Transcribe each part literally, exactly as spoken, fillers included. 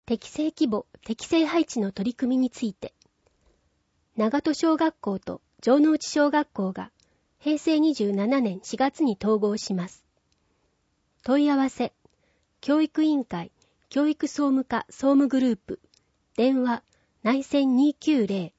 適正規模・適正配置の取り組みについて、長門小学校と城之内小学校がへいせいにじゅうななねんしがつに統合します。問い合わせ、教育委員会、教育総務課総務グループ、電話、内線にひゃくきゅうじゅう。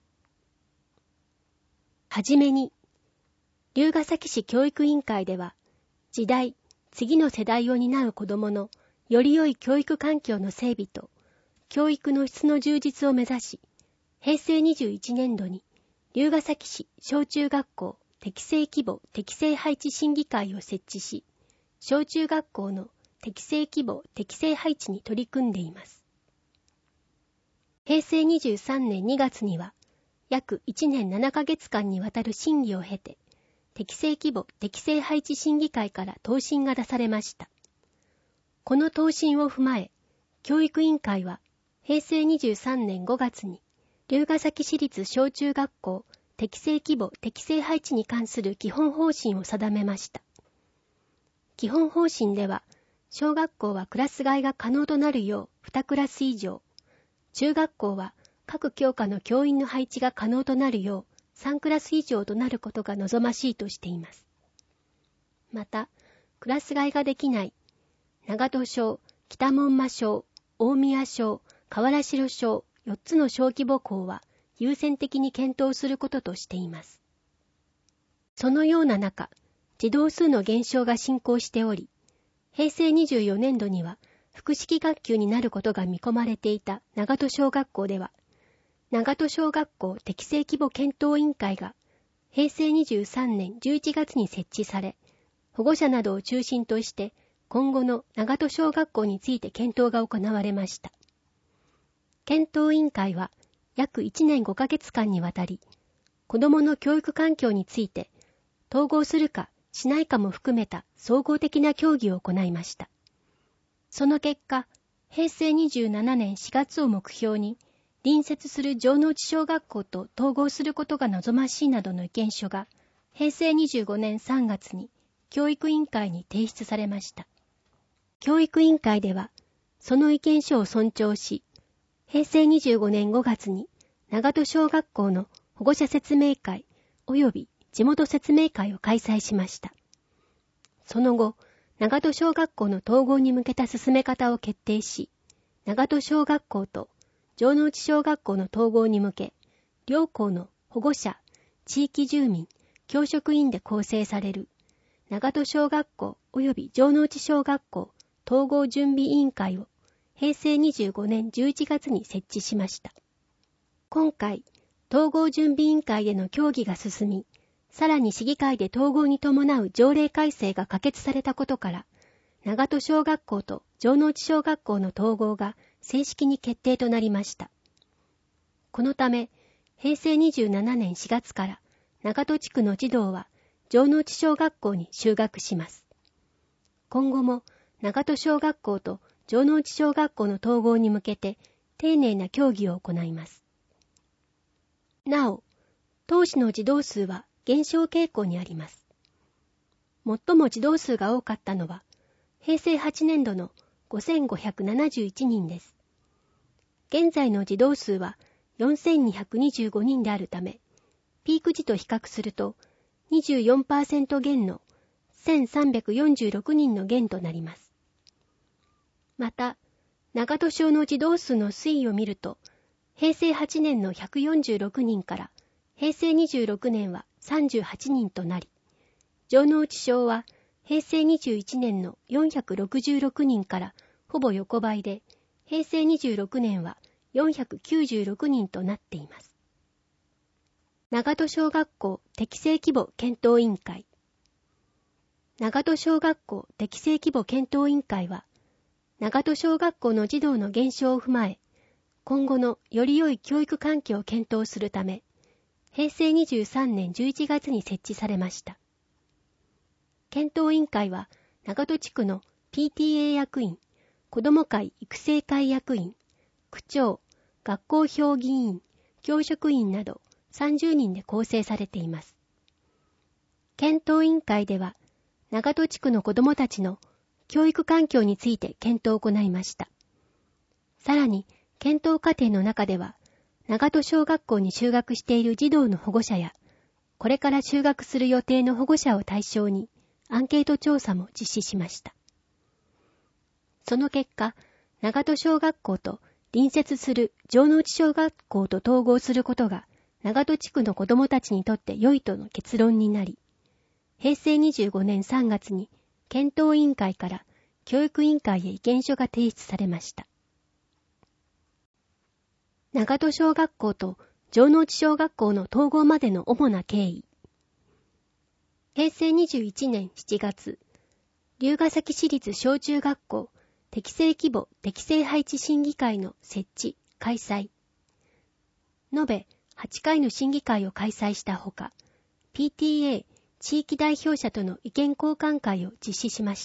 はじめに、龍ケ崎市教育委員会では、時代、次の世代を担う子どものより良い教育環境の整備と、教育の質の充実を目指し、へいせいにじゅういちねんどに、龍ケ崎市小中学校適正規模適正配置審議会を設置し、小中学校の適正規模適正配置に取り組んでいます。へいせいにじゅうさんねんにがつには、約いちねんななかげつかんにわたる審議を経て、適正規模適正配置審議会から答申が出されました。この答申を踏まえ、教育委員会はへいせいにじゅうさんねんごがつに龍ケ崎市立小中学校適正規模適正配置に関する基本方針を定めました。基本方針では、小学校はクラス替えが可能となるようにクラス以上、中学校は各教科の教員の配置が可能となるようさんクラス以上となることが望ましいとしています。また、クラス替えができない長門小、北門馬小、大宮小、河原城小よっつの小規模校は優先的に検討することとしています。そのような中、児童数の減少が進行しており、へいせいにじゅうよねんどには複式学級になることが見込まれていた長門小学校では、長門小学校適正規模検討委員会がへいせいにじゅうさんねんじゅういちがつに設置され、保護者などを中心として今後の長門小学校について検討が行われました。検討委員会は約いちねんごかげつかんにわたり、子どもの教育環境について統合するかしないかも含めた総合的な協議を行いました。その結果、へいせいにじゅうななねんしがつを目標に、隣接する城之内小学校と統合することが望ましいなどの意見書が、へいせいにじゅうごねんさんがつに教育委員会に提出されました。教育委員会では、その意見書を尊重し、へいせいにじゅうごねんごがつに長門小学校の保護者説明会及び地元説明会を開催しました。その後、長門小学校の統合に向けた進め方を決定し、長門小学校と城之内小学校の統合に向け、両校の保護者、地域住民、教職員で構成される長門小学校及び城之内小学校統合準備委員会をへいせいにじゅうごねんじゅういちがつに設置しました。今回、統合準備委員会での協議が進み、さらに市議会で統合に伴う条例改正が可決されたことから、長門小学校と城之内小学校の統合が正式に決定となりました。このため、へいせいにじゅうななねんしがつから長門地区の児童は城之内小学校に就学します。今後も長門小学校と城之内小学校の統合に向けて丁寧な協議を行います。なお、当市の児童数は減少傾向にあります。最も児童数が多かったのは、へいせいはちねんどのごせんごひゃくななじゅういちにんです。現在の児童数はよんせんにひゃくにじゅうごにんであるため、ピーク時と比較すると にじゅうよんパーセント 減のせんさんびゃくよんじゅうろくにんの減となります。また、長門小の児童数の推移を見ると、へいせいはちねんのひゃくよんじゅうろくにんからへいせいにじゅうろくねんはさんじゅうはちにんとなり、城之内小はへいせいにじゅういちねんのよんひゃくろくじゅうろくにんからほぼ横ばいで、へいせいにじゅうろくねんはよんひゃくきゅうじゅうろくにんとなっています。長門小学校適正規模検討委員会。長門小学校適正規模検討委員会は、長門小学校の児童の減少を踏まえ、今後のより良い教育環境を検討するため、へいせいにじゅうさんねんじゅういちがつに設置されました。検討委員会は、長門地区の ピーティーエー 役員、子ども会育成会役員、区長、学校評議員、教職員などさんじゅうにんで構成されています。検討委員会では、長門地区の子どもたちの教育環境について検討を行いました。 さらに、検討過程の中では、長門小学校に就学している児童の保護者や、これから就学する予定の保護者を対象に、アンケート調査も実施しました。その結果、長門小学校と隣接する城之内小学校と統合することが、長門地区の子どもたちにとって良いとの結論になり、へいせいにじゅうごねんさんがつに検討委員会から教育委員会へ意見書が提出されました。長門小学校と城之内小学校の統合までの主な経緯。へいせいにじゅういちねんしちがつ、龍ケ崎市立小中学校適正規模適正配置審議会の設置、開催。延べはちかいの審議会を開催したほか、ピーティーエー 地域代表者との意見交換会を実施しました。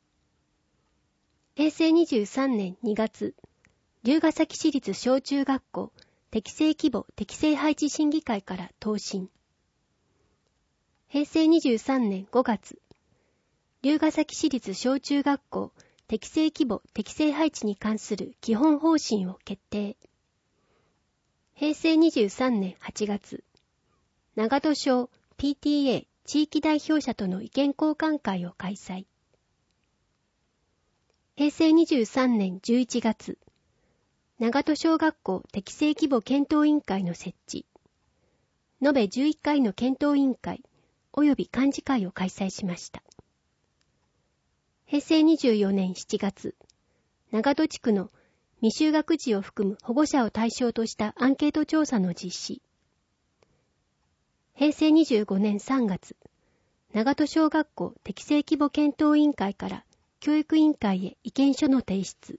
へいせいにじゅうさんねんにがつ、龍ケ崎市立小中学校適正規模適正配置審議会から答申。へいせいにじゅうさんねんごがつ、龍ケ崎市立小中学校適正規模適正配置に関する基本方針を決定。へいせいにじゅうさんねんはちがつ、長門小 ピーティーエー 地域代表者との意見交換会を開催。へいせいにじゅうさんねんじゅういちがつ、長門小学校適正規模検討委員会の設置。延べじゅういっかいの検討委員会及び幹事会を開催しました。へいせいにじゅうよねんしちがつ、長門地区の未就学児を含む保護者を対象としたアンケート調査の実施。へいせいにじゅうごねんさんがつ、長門小学校適正規模検討委員会から教育委員会へ意見書の提出。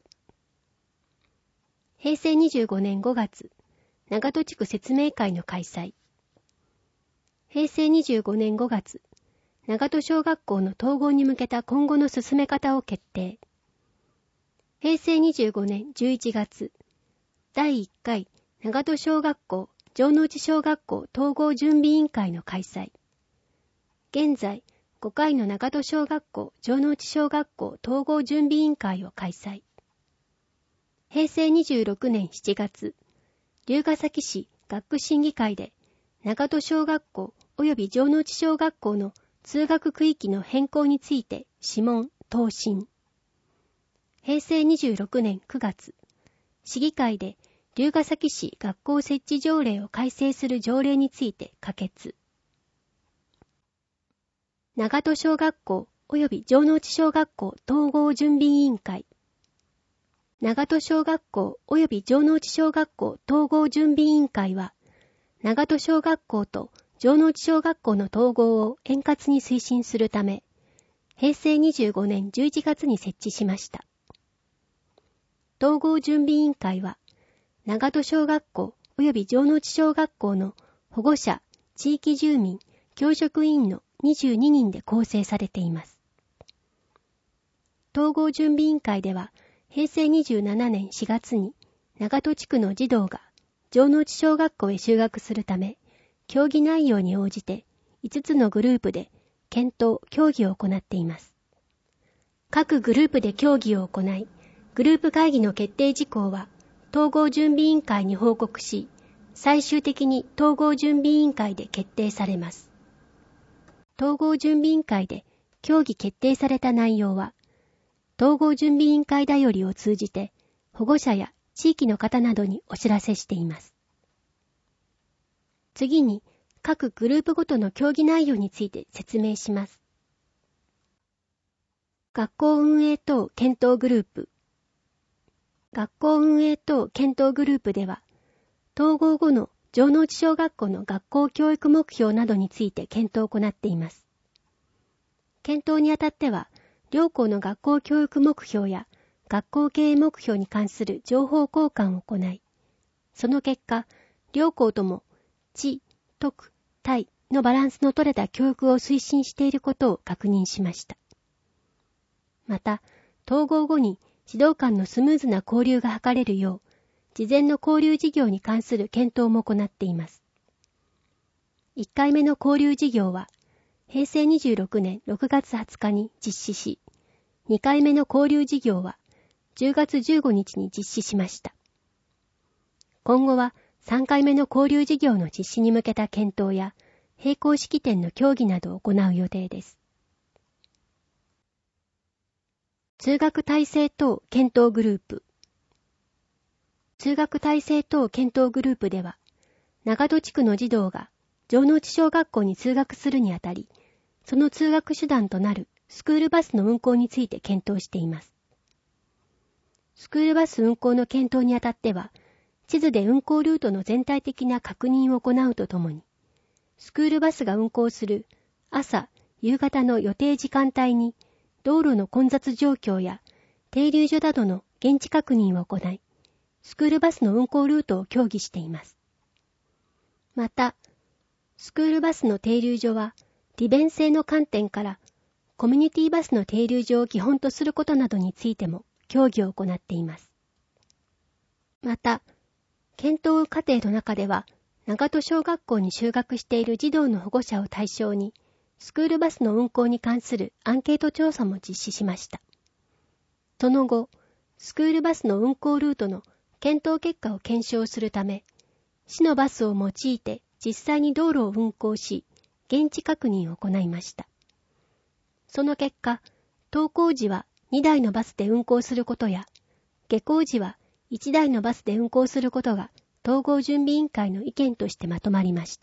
へいせいにじゅうごねんごがつ、長門地区説明会の開催。へいせいにじゅうごねんごがつ、長門小学校の統合に向けた今後の進め方を決定。へいせいにじゅうごねんじゅういちがつ、だいいっかい長門小学校城之内小学校統合準備委員会の開催。現在、ごかいの長門小学校城之内小学校統合準備委員会を開催。へいせいにじゅうろくねんしちがつ、龍ケ崎市学区審議会で長門小学校及び城之内小学校の通学区域の変更について諮問、答申。へいせいにじゅうろくねんくがつ、市議会で龍ケ崎市学校設置条例を改正する条例について可決。長門小学校及び城之内小学校統合準備委員会。長門小学校及び城之内小学校統合準備委員会は、長門小学校と城之内小学校の統合を円滑に推進するため、へいせいにじゅうごねんじゅういちがつに設置しました。統合準備委員会は、長門小学校及び城之内小学校の保護者、地域住民、教職員のにじゅうににんで構成されています。統合準備委員会では、へいせいにじゅうななねんしがつに長門地区の児童が城之内小学校へ就学するため、協議内容に応じていつつのグループで検討・協議を行っています。各グループで協議を行い、グループ会議の決定事項は統合準備委員会に報告し、最終的に統合準備委員会で決定されます。統合準備委員会で協議決定された内容は、統合準備委員会だよりを通じて保護者や地域の方などにお知らせしています。次に、各グループごとの協議内容について説明します。学校運営等検討グループ。学校運営等検討グループでは、統合後の城之内小学校の学校教育目標などについて検討を行っています。検討にあたっては、両校の学校教育目標や学校経営目標に関する情報交換を行い、その結果、両校とも知、徳、体のバランスの取れた教育を推進していることを確認しました。また、統合後に指導間のスムーズな交流が図れるよう、事前の交流事業に関する検討も行っています。いっかいめの交流事業は、へいせいにじゅうろくねんろくがつはつかに実施し、にかいめの交流事業は、 じゅうがつじゅうごにちに実施しました。今後はさんかいめの交流事業の実施に向けた検討や並行式典の協議などを行う予定です。通学体制等検討グループ。通学体制等検討グループでは、長戸地区の児童が城之内小学校に通学するにあたり、その通学手段となるスクールバスの運行について検討しています。スクールバス運行の検討にあたっては、地図で運行ルートの全体的な確認を行うとともに、スクールバスが運行する朝、夕方の予定時間帯に道路の混雑状況や停留所などの現地確認を行い、スクールバスの運行ルートを協議しています。また、スクールバスの停留所は利便性の観点からコミュニティバスの停留所を基本とすることなどについても協議を行っています。また、検討過程の中では、長戸小学校に就学している児童の保護者を対象に、スクールバスの運行に関するアンケート調査も実施しました。その後、スクールバスの運行ルートの検討結果を検証するため、市のバスを用いて実際に道路を運行し、現地確認を行いました。その結果、登校時はにだいのバスで運行することや、下校時はいちだいのバスで運行することが統合準備委員会の意見としてまとまりました。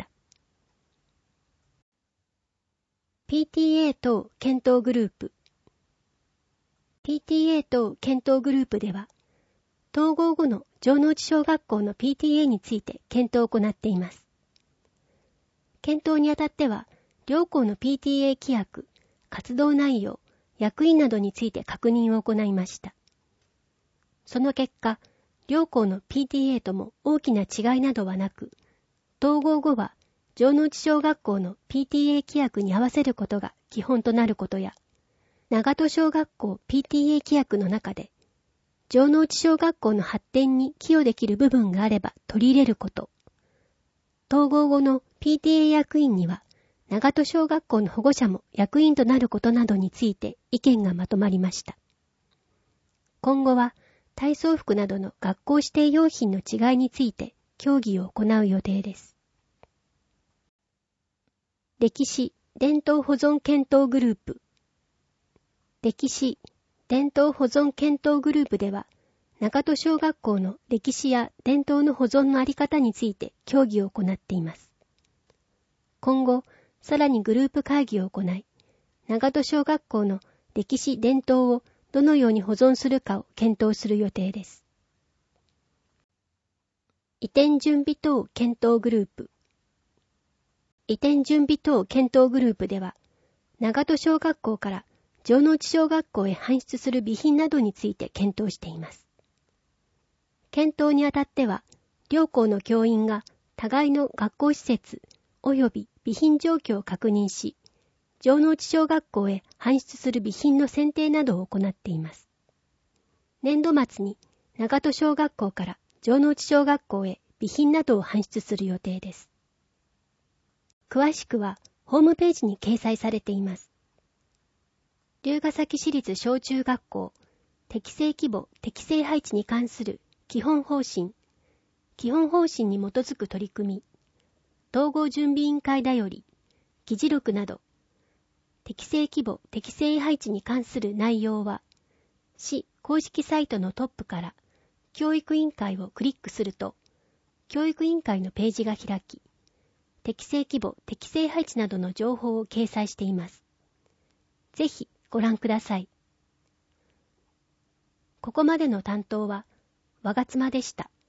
ピーティーエー 等検討グループ。ピーティーエー 等検討グループでは、統合後の城之内小学校の ピーティーエー について検討を行っています。検討にあたっては、両校の ピーティーエー 規約、活動内容、役員などについて確認を行いました。その結果、両校の ピーティーエー とも大きな違いなどはなく、統合後は城之内小学校の ピーティーエー 規約に合わせることが基本となることや、長戸小学校 ピーティーエー 規約の中で、城之内小学校の発展に寄与できる部分があれば取り入れること、統合後の ピーティーエー 役員には、長戸小学校の保護者も役員となることなどについて意見がまとまりました。今後は、体操服などの学校指定用品の違いについて協議を行う予定です。歴史・伝統保存検討グループ。歴史・伝統保存検討グループでは、長戸小学校の歴史や伝統の保存のあり方について協議を行っています。今後、さらにグループ会議を行い、長戸小学校の歴史・伝統をどのように保存するかを検討する予定です。移転準備等検討グループ。移転準備等検討グループでは、長戸小学校から城之内小学校へ搬出する備品などについて検討しています。検討にあたっては、両校の教員が互いの学校施設及び備品状況を確認し、城之内小学校へ搬出する備品の選定などを行っています。年度末に長戸小学校から城之内小学校へ備品などを搬出する予定です。詳しくはホームページに掲載されています。龍ケ崎市立小中学校適正規模適正配置に関する基本方針、基本方針に基づく取り組み、統合準備委員会だより、議事録など、適正規模適正配置に関する内容は、市公式サイトのトップから教育委員会をクリックすると、教育委員会のページが開き、適正規模適正配置などの情報を掲載しています。ぜひご覧ください。ここまでの担当は、我妻でした。